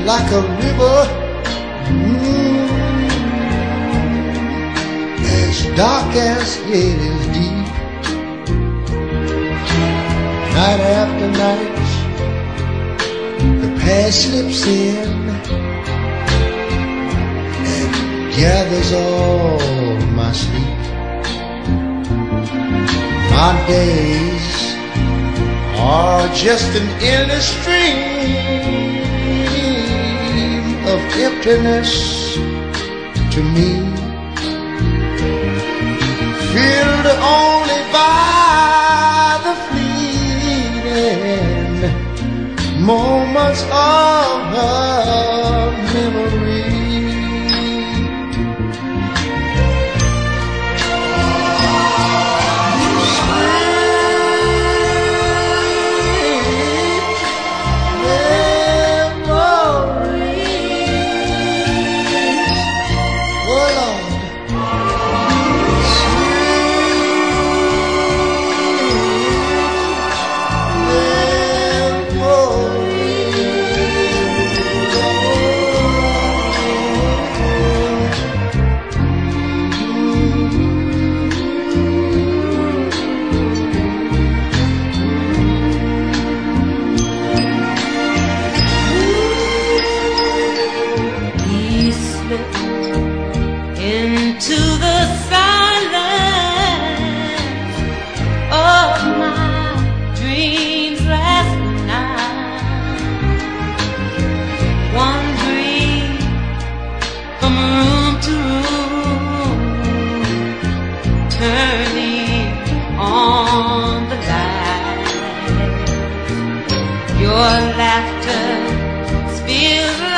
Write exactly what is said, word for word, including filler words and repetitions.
like a river, mm, as dark as it is deep. Night after night, the past slips in and gathers all my sleep. My days are just an endless stream of emptiness to me, filled only by the fleeting moments of her memory. Into the silence of my dreams last night, wandering from room to room, turning on the light. Your laughter spills